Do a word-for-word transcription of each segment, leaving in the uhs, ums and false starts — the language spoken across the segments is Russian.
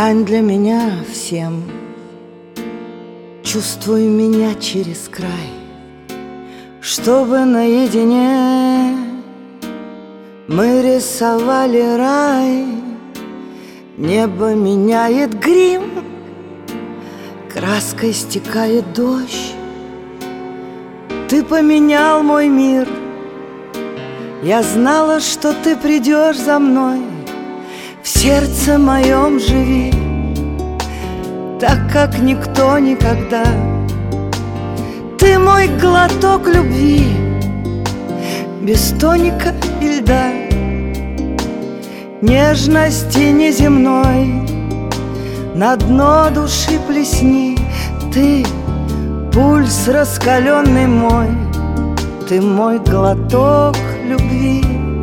Стань для меня всем, чувствуй меня через край, чтобы наедине мы рисовали рай. Небо меняет грим, краской стекает дождь. Ты поменял мой мир, я знала, что ты придешь за мной. В сердце моем живи, так как никто никогда. Ты мой глоток любви, без тоника и льда, нежности неземной, на дно души плесни. Ты пульс раскаленный мой, ты мой глоток любви.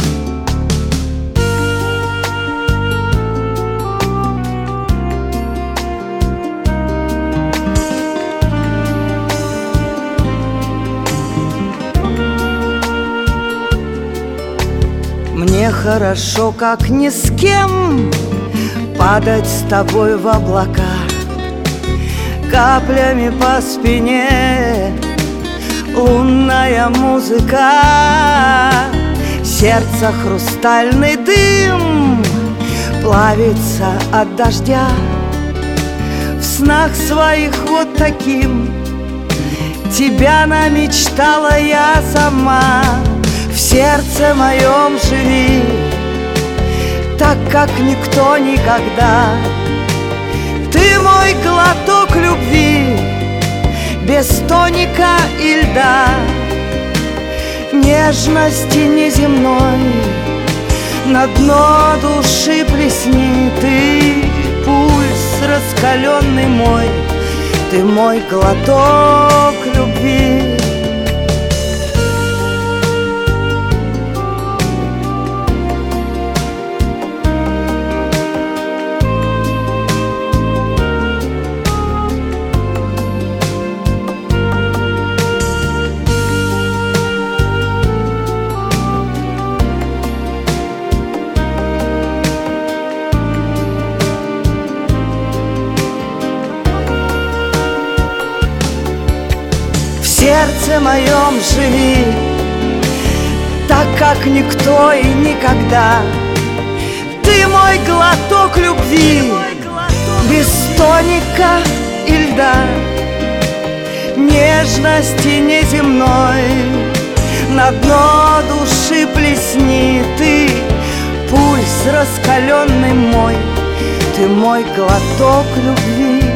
Мне хорошо, как ни с кем, падать с тобой в облака, каплями по спине лунная музыка. Сердце хрустальный дым плавится от дождя. В снах своих вот таким тебя намечтала я сама. В сердце моем живи, так как никто никогда. Ты мой глоток любви, без тоника и льда, нежности неземной, на дно души плесни. Ты пульс раскаленный мой, ты мой глоток любви. В сердце моем живи, так как никто и никогда. Ты мой глоток любви, без тоника и льда, нежности неземной, на дно души плесни. Ты пульс раскаленный мой, ты мой глоток любви.